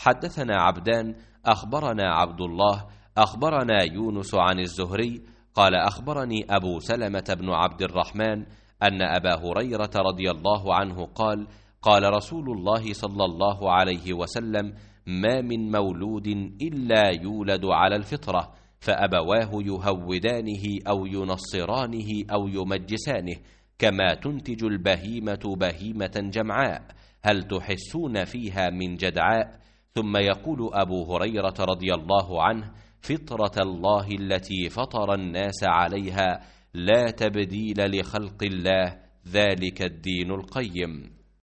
حدثنا عبدان أخبرنا عبد الله أخبرنا يونس عن الزهري قال أخبرني أبو سلمة بن عبد الرحمن أن أبا هريرة رضي الله عنه قال قال رسول الله صلى الله عليه وسلم ما من مولود إلا يولد على الفطرة فأبواه يهودانه أو ينصرانه أو يمجسانه كما تنتج البهيمة بهيمة جمعاء هل تحسون فيها من جدعاء؟ ثم يقول أبو هريرة رضي الله عنه فطرة الله التي فطر الناس عليها لا تبديل لخلق الله ذلك الدين القيم.